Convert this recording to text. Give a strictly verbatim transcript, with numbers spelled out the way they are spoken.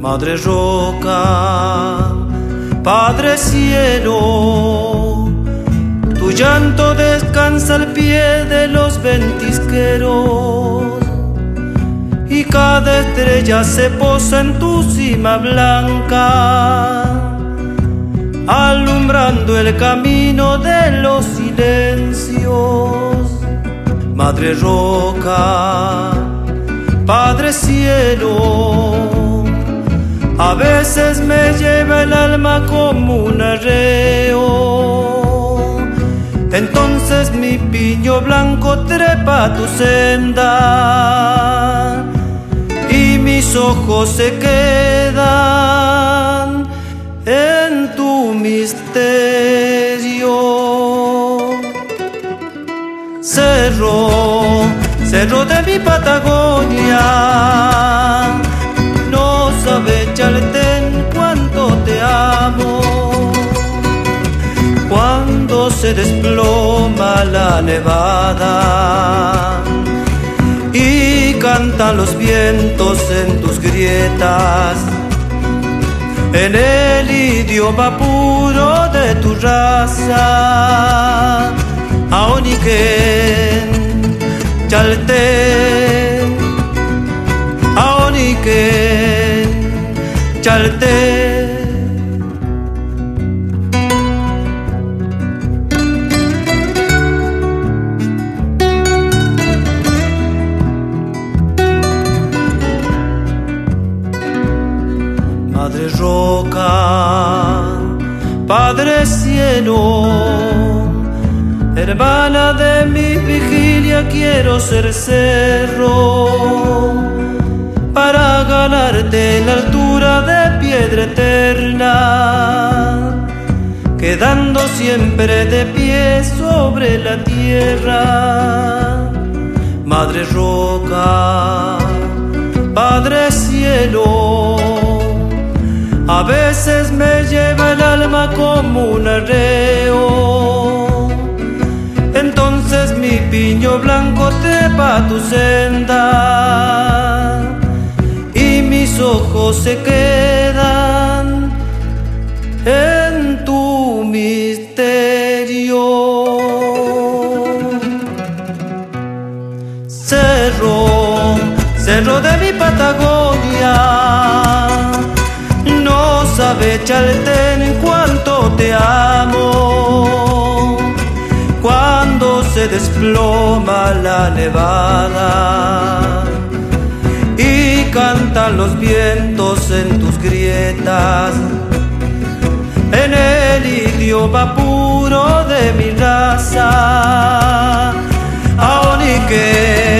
Madre roca, Padre cielo, tu llanto descansa al pie de los ventisqueros, y cada estrella se posa en tu cima blanca, alumbrando el camino de los silencios. Madre roca, Padre cielo, a veces me lleva el alma como un arreo, entonces mi piño blanco trepa a tu senda y mis ojos se quedan en tu misterio. Cerro, cerro de mi Patagonia, no sabe Chaltén cuánto te amo. Cuando se desploma la nevada y cantan los vientos en tus grietas, en el idioma puro de tu raza, Aoniquen, Chaltén, Aoniquen, Chaltén. Madre roca, Padre cielo, hermana de mi vigilia, quiero ser cerro para ganarte la altura de piedra eterna, quedando siempre de pie sobre la tierra. Madre roca, Padre cielo, a veces me lleva el alma como un arreo, entonces mi piño blanco trepa a tu senda y mis ojos se quedan en tu misterio. Cerro, cerro de mi Patagonia, no sabe Chaltén cuánto te amo. Cuando se desploma la nevada y cantan los vientos en tus grietas, en el idioma puro de mi raza, Aoniquen,